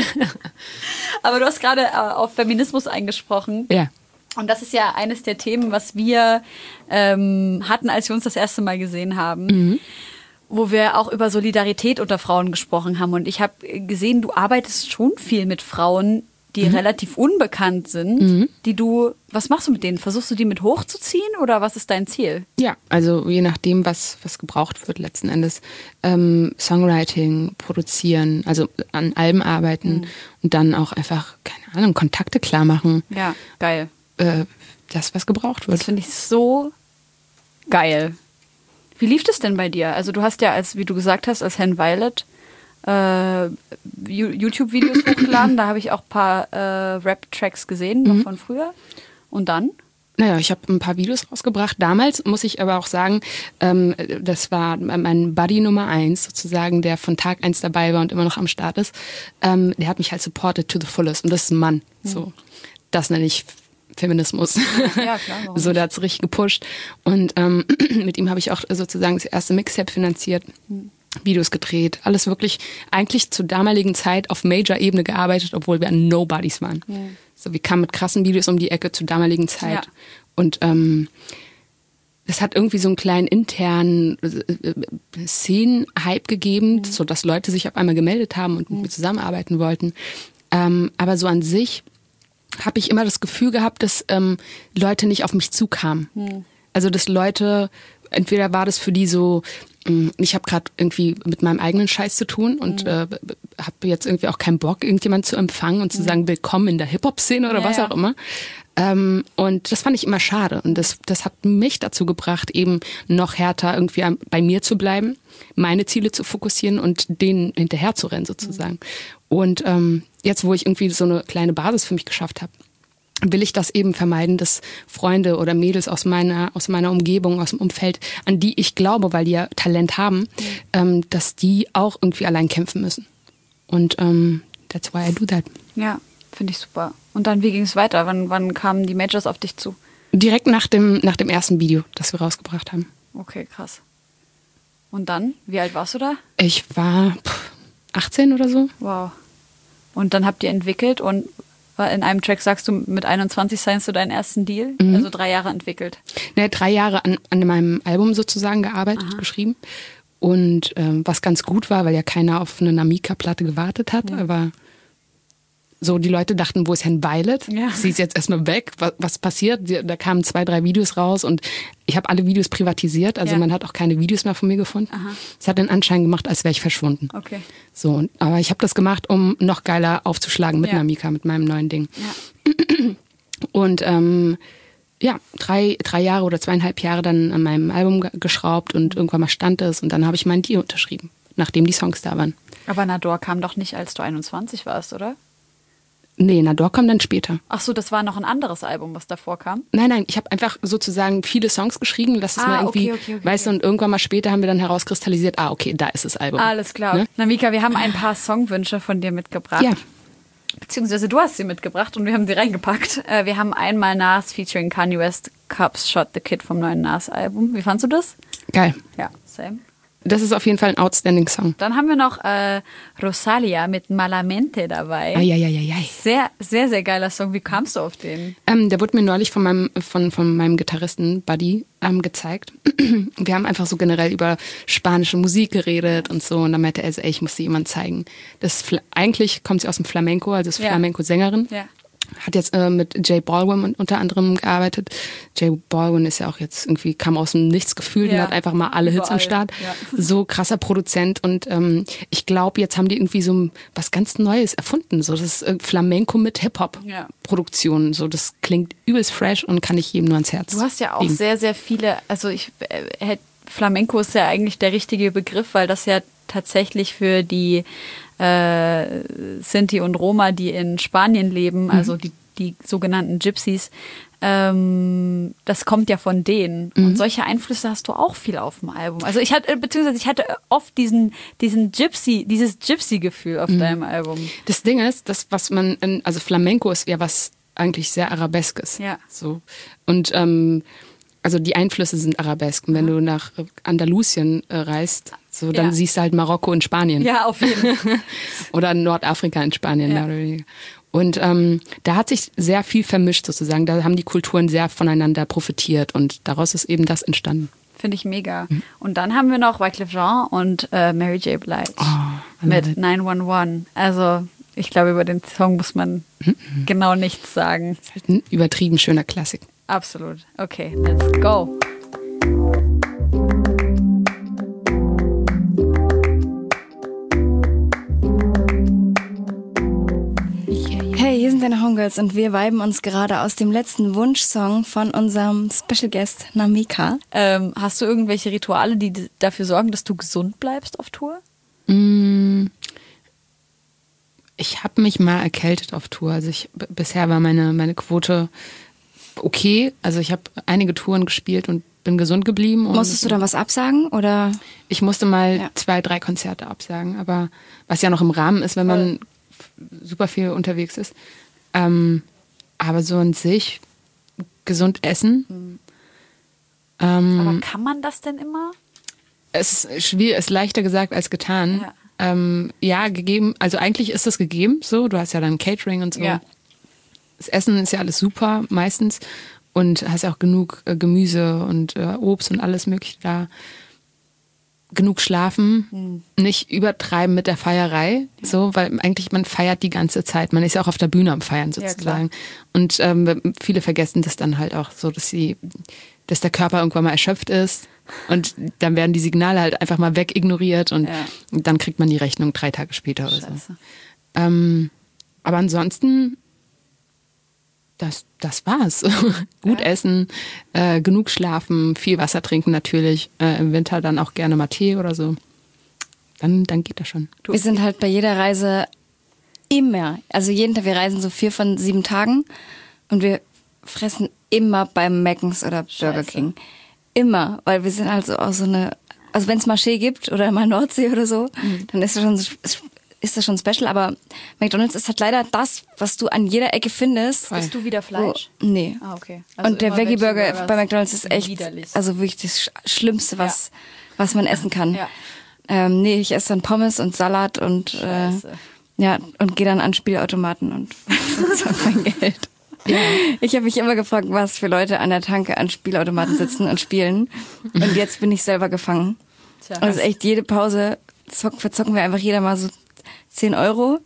Aber du hast gerade äh, auf Feminismus eingesprochen. Ja. Und das ist ja eines der Themen, was wir ähm, hatten, als wir uns das erste Mal gesehen haben. Wo wir auch über Solidarität unter Frauen gesprochen haben. Und ich habe gesehen, du arbeitest schon viel mit Frauen, die relativ unbekannt sind, die du, was machst du mit denen? Versuchst du die mit hochzuziehen oder was ist dein Ziel? Ja, also je nachdem, was, was gebraucht wird letzten Endes. Ähm, Songwriting, produzieren, also an Alben arbeiten und dann auch einfach, keine Ahnung, Kontakte klar machen. Ja, geil. Äh, das, was gebraucht Das wird. finde ich so geil. Wie lief das denn bei dir? Also du hast ja, als, wie du gesagt hast, als Hen Violet äh, Ju- YouTube-Videos hochgeladen. Da habe ich auch ein paar äh, Rap-Tracks gesehen, noch von früher. Und dann? Naja, ich habe ein paar Videos rausgebracht. Damals muss ich aber auch sagen, ähm, das war mein Buddy Nummer eins sozusagen, der von Tag eins dabei war und immer noch am Start ist. Ähm, der hat mich halt supported to the fullest und das ist ein Mann. So, das nenne ich Feminismus. Ja, klar, warum So, der hat's richtig gepusht. Und ähm, mit ihm habe ich auch sozusagen das erste Mixtape finanziert. Videos gedreht, alles wirklich eigentlich zur damaligen Zeit auf Major-Ebene gearbeitet, obwohl wir Nobodies waren. So, wir kamen mit krassen Videos um die Ecke zur damaligen Zeit. Ja. Und ähm, es hat irgendwie so einen kleinen internen äh, äh, Szenen-Hype gegeben, so dass Leute sich auf einmal gemeldet haben und mit mir zusammenarbeiten wollten. Ähm, aber so an sich habe ich immer das Gefühl gehabt, dass ähm, Leute nicht auf mich zukamen. Also dass Leute, entweder war das für die so, mh, ich habe gerade irgendwie mit meinem eigenen Scheiß zu tun und Mhm. äh, habe jetzt irgendwie auch keinen Bock, irgendjemand zu empfangen und zu sagen, willkommen in der Hip-Hop-Szene oder Mhm. Ja, was ja. auch immer. Ähm, und das fand ich immer schade. Und das, das hat mich dazu gebracht, eben noch härter irgendwie am- bei mir zu bleiben, meine Ziele zu fokussieren und denen hinterher zu rennen sozusagen. Und ähm, jetzt, wo ich irgendwie so eine kleine Basis für mich geschafft habe, will ich das eben vermeiden, dass Freunde oder Mädels aus meiner, aus meiner Umgebung, aus dem Umfeld, an die ich glaube, weil die ja Talent haben, ähm, dass die auch irgendwie allein kämpfen müssen. Und ähm, that's why I do that. Ja, finde ich super. Und dann, wie ging es weiter? Wann, wann kamen die Majors auf dich zu? Direkt nach dem, nach dem ersten Video, das wir rausgebracht haben. Okay, krass. Und dann? Wie alt warst du da? Ich war pff, achtzehn oder so. Wow. Und dann habt ihr entwickelt und in einem Track sagst du, mit einundzwanzig signst du deinen ersten Deal, also drei Jahre entwickelt. Ne, drei Jahre an, an meinem Album sozusagen gearbeitet, geschrieben. Und ähm, was ganz gut war, weil ja keiner auf eine Namika-Platte gewartet hat, aber So, die Leute dachten, wo ist Herrn Violet? Ja. Sie ist jetzt erstmal weg. Was, was passiert? Da kamen zwei, drei Videos raus und ich habe alle Videos privatisiert. Also ja. man hat auch keine Videos mehr von mir gefunden. Es hat den Anschein gemacht, als wäre ich verschwunden. Okay. So, aber ich habe das gemacht, um noch geiler aufzuschlagen mit ja. Namika, mit meinem neuen Ding. Ja. Und ähm, ja, drei, drei Jahre oder zweieinhalb Jahre dann an meinem Album ge- geschraubt und irgendwann mal stand es und dann habe ich meinen Deal unterschrieben, nachdem die Songs da waren. Aber Nador kam doch nicht, als du einundzwanzig warst, oder? Nee, Nador kam dann später. Ach so, das war noch ein anderes Album, was davor kam? Nein, nein, ich habe einfach sozusagen viele Songs geschrieben, lass es Ah, mal irgendwie, okay, okay, okay, weißt du, und irgendwann mal später haben wir dann herauskristallisiert, ah, okay, da ist das Album. Alles klar. Ne? Namika, wir haben ein paar Songwünsche von dir mitgebracht. Ja. Beziehungsweise du hast sie mitgebracht und wir haben sie reingepackt. Äh, wir haben einmal Nas featuring Kanye West, Cups Shot the Kid vom neuen Nas-Album. Wie fandst du das? Geil. Ja, same. Das ist auf jeden Fall ein outstanding Song. Dann haben wir noch äh, Rosalia mit Malamente dabei. Eieieiei. Sehr, sehr, sehr geiler Song. Wie kamst du auf den? Ähm, der wurde mir neulich von meinem, von, von meinem Gitarristen Buddy ähm, gezeigt. Wir haben einfach so generell über spanische Musik geredet und so. Und dann meinte er so, ey, ich muss dir jemand zeigen. Das Fla- eigentlich kommt sie aus dem Flamenco, also ist Ja. Flamenco-Sängerin. Ja. Hat jetzt äh, mit Jay Baldwin unter anderem gearbeitet. Jay Baldwin ist ja auch jetzt irgendwie, kam aus dem Nichts gefühlt Ja. und hat einfach mal alle Hits am Überall. Start. Ja. So krasser Produzent und ähm, ich glaube, jetzt haben die irgendwie so was ganz Neues erfunden. So das ist äh, Flamenco mit Hip-Hop-Produktion. So das klingt übelst fresh und kann ich jedem nur ans Herz Du hast ja auch legen. sehr, sehr viele, also ich äh, Flamenco ist ja eigentlich der richtige Begriff, weil das ja tatsächlich für die äh, Sinti und Roma, die in Spanien leben, Mhm. also die, die sogenannten Gypsies, ähm, das kommt ja von denen. Mhm. Und solche Einflüsse hast du auch viel auf dem Album. Also ich hatte, beziehungsweise ich hatte oft diesen, diesen Gypsy, dieses Gypsy-Gefühl auf Mhm. deinem Album. Das Ding ist, das, was man, in, also Flamenco ist ja was eigentlich sehr Arabeskes. Ja. So. Und ähm, also die Einflüsse sind arabesk. Und wenn du nach Andalusien äh, reist, so, dann Ja. siehst du halt Marokko in Spanien. Ja, auf jeden Fall. Oder Nordafrika in Spanien. Ja. Mehr oder weniger. Und ähm, da hat sich sehr viel vermischt sozusagen. Da haben die Kulturen sehr voneinander profitiert und daraus ist eben das entstanden. Finde ich mega. Und dann haben wir noch Wyclef Jean und äh, Mary J. Blige Oh, I love mit it. neun eins eins. Also ich glaube, über den Song muss man genau nichts sagen. Halt ein übertrieben schöner Klassik. Absolut. Okay, let's go. Hey, hier sind deine Homegirls und wir viben uns gerade aus dem letzten Wunschsong von unserem Special Guest Namika. Ähm, hast du irgendwelche Rituale, die d- dafür sorgen, dass du gesund bleibst auf Tour? Ich habe mich mal erkältet auf Tour. Also ich, b- bisher war meine, meine Quote okay. Also ich habe einige Touren gespielt und bin gesund geblieben. Und Musstest du dann was absagen oder? Ich musste mal Ja. zwei, drei Konzerte absagen. Aber was ja noch im Rahmen ist, wenn man f- super viel unterwegs ist. Ähm, aber so an sich gesund essen. Ähm, Aber kann man das denn immer? Es ist schwierig, ist leichter gesagt als getan. Ja. Ähm, ja, gegeben, also eigentlich ist das gegeben, so, du hast ja dann Catering und so. Ja. Das Essen ist ja alles super, meistens. Und hast ja auch genug äh, Gemüse und äh, Obst und alles mögliche da. Genug schlafen, Hm. nicht übertreiben mit der Feierei, so, weil eigentlich man feiert die ganze Zeit. Man ist ja auch auf der Bühne am Feiern Ja, sozusagen. Und ähm, viele vergessen das dann halt auch so, dass sie, dass der Körper irgendwann mal erschöpft ist und dann werden die Signale halt einfach mal wegignoriert und Ja. dann kriegt man die Rechnung drei Tage später oder so. Scheiße. Ähm, aber ansonsten, das, das war's. Gut Ja. essen, äh, genug schlafen, viel Wasser trinken natürlich. Äh, Im Winter dann auch gerne mal Tee oder so. Dann, dann geht das schon. Wir sind halt bei jeder Reise immer, also jeden Tag, wir reisen so vier von sieben Tagen und wir fressen immer beim Mackens oder Burger Scheiße. King. Immer, weil wir sind halt so auch so eine, also wenn es Marché gibt oder mal Nordsee oder so, Mhm. dann ist das schon ist das schon special, aber McDonald's ist halt leider das, was du an jeder Ecke findest. Voll. Isst du wieder Fleisch? Wo, nee. Ah, okay. Also und der immer Veggie Burger Veggie-Burger bei McDonald's ist echt, widerlich. also wirklich das Sch- Schlimmste, was, was man essen kann. Ja. Ähm, nee, ich esse dann Pommes und Salat und äh, Scheiße. ja und gehe dann an Spielautomaten und verzahle mein Geld. Ich habe mich immer gefragt, was für Leute an der Tanke an Spielautomaten sitzen und spielen. Und jetzt bin ich selber gefangen. Tja. Also echt jede Pause zocken, verzocken wir einfach jeder mal so zehn Euro.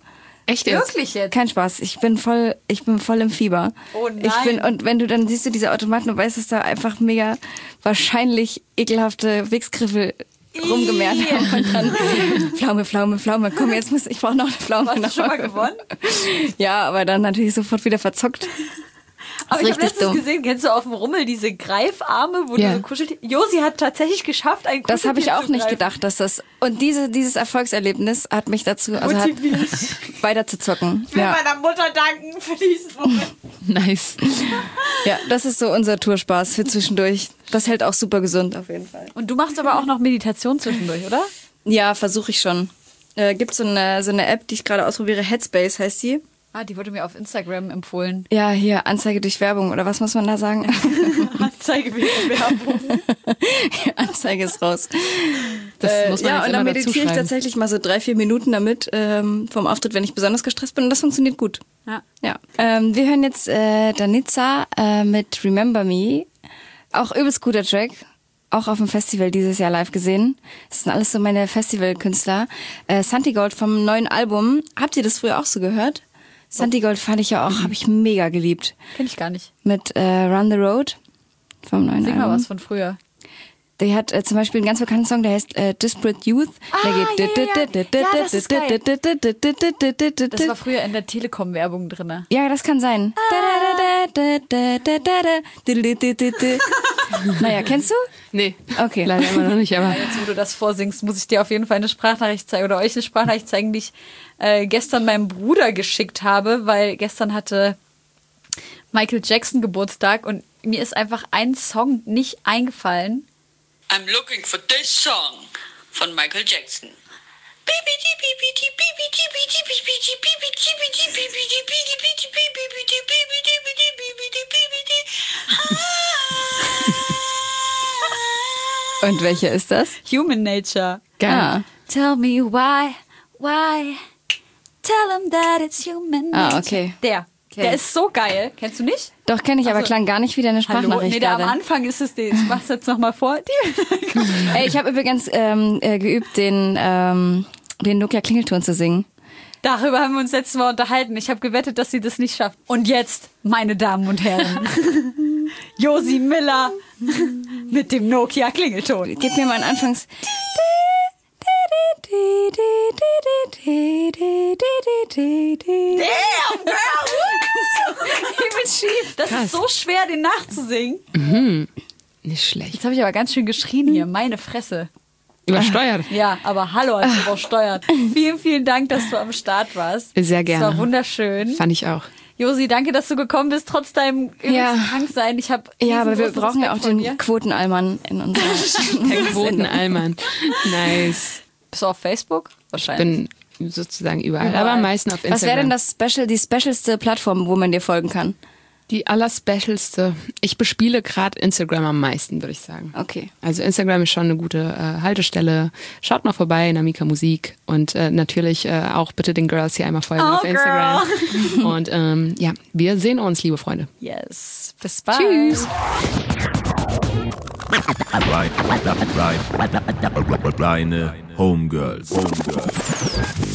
Echt jetzt? Wirklich jetzt? Kein Spaß. Ich bin voll, ich bin voll im Fieber. Oh nein. Ich bin, und wenn du dann siehst du diese Automaten und weißt, dass da einfach mega wahrscheinlich ekelhafte Wichsgriffel rumgemehrt haben und dann Pflaume, Pflaume, Pflaume. Komm, jetzt muss ich brauche noch eine Pflaume. Hast du schon mal gewonnen? Ja, aber dann natürlich sofort wieder verzockt. Aber ist ich habe richtig letztens dumm. gesehen, kennst du auf dem Rummel diese Greifarme, wo Ja. du so kuschelt? Josi hat tatsächlich geschafft, ein Das habe ich Kuscheltier auch zu nicht greifen. gedacht, dass das und diese dieses Erfolgserlebnis hat mich dazu also hat Motiviert. weiter zu zocken. Ich will Ja. meiner Mutter danken für diesen Moment. Nice. ja, das ist so unser Tourspaß für zwischendurch. Das hält auch super gesund auf jeden Fall. Und du machst aber auch noch Meditation zwischendurch, oder? Ja, versuche ich schon. Äh, gibt so eine so eine App, die ich gerade ausprobiere, Headspace heißt die. Ah, die wurde mir auf Instagram empfohlen. Ja, hier Anzeige durch Werbung oder was muss man da sagen? Anzeige wegen Werbung. Anzeige ist raus. Das Äh, muss man ja, jetzt und dann immer dazu meditiere ich schreiben. tatsächlich mal so drei, vier Minuten damit ähm, vom Auftritt, wenn ich besonders gestresst bin. Und das funktioniert gut. Ja. Ja. Ähm, wir hören jetzt äh, Danica äh, mit Remember Me. Auch übelst guter Track. Auch auf dem Festival dieses Jahr live gesehen. Das sind alles so meine Festivalkünstler. Äh, Santigold vom neuen Album. Habt ihr das früher auch so gehört? Santigold fand ich ja auch, habe ich mega geliebt. Kenn ich gar nicht. Mit äh, Run the Road vom neuen Sing mal Album. was von früher. Der hat äh, zum Beispiel einen ganz bekannten Song, der heißt äh, Disparate Youth. Der Ah, ja, ja, ja. Ja, das ist geil. geht. Das war früher in der Telekom-Werbung drin. Ja, das kann sein. Naja, kennst du? Nee, Okay. leider immer noch nicht, aber Jetzt, wo du das vorsingst, muss ich dir auf jeden Fall eine Sprachnachricht zeigen oder euch eine Sprachnachricht zeigen, die ich äh, gestern meinem Bruder geschickt habe, weil gestern hatte Michael Jackson Geburtstag und mir ist einfach ein Song nicht eingefallen. I'm looking for this song von Michael Jackson. Und welcher ist das? Human Nature. geil. Ah. Tell me why, why, tell him that it's human nature. Ah, okay. Der. Okay. Der ist so geil. Kennst du nicht? Doch, kenne ich, aber Also, klang gar nicht wie deine Hallo? Sprachnachricht Nee, der am gerade. Anfang ist es, ich mach's jetzt nochmal vor. Ey, ich habe übrigens ähm, äh, geübt, den, ähm, den Nokia-Klingelton zu singen. Darüber haben wir uns letztes Mal unterhalten. Ich habe gewettet, dass sie das nicht schafft. Und jetzt, meine Damen und Herren, Josi Miller mit dem Nokia-Klingelton. Gib mir mal einen Anfangs... Damn, girl! Übelst schief. Das ist so schwer, den nachzusingen. Nicht schlecht. Jetzt habe ich aber ganz schön geschrien hier. Meine Fresse. Übersteuert. Ja, aber hallo, als du übersteuert. Vielen, vielen Dank, dass du am Start warst. Sehr gerne. Es war wunderschön. Fand ich auch. Josi, danke, dass du gekommen bist, trotz deinem Ja. Kranksein. Ich habe Ja, aber wir brauchen ja auch den Quotenallmann in unserer Der Quotenallmann. Nice. Bist du auf Facebook? Wahrscheinlich. Bin sozusagen überall, Überall. aber am meisten auf Instagram. Was wäre denn das Special, die specialste Plattform, wo man dir folgen kann? Die allerspecialste. Ich bespiele gerade Instagram am meisten, würde ich sagen. Okay. Also Instagram ist schon eine gute äh, Haltestelle. Schaut mal vorbei in Amika Musik und äh, natürlich äh, auch bitte den Girls hier einmal folgen Oh, auf Instagram. Und ähm, ja, wir sehen uns, liebe Freunde. Yes. Bis bald. Tschüss. Reine Homegirls. Homegirls.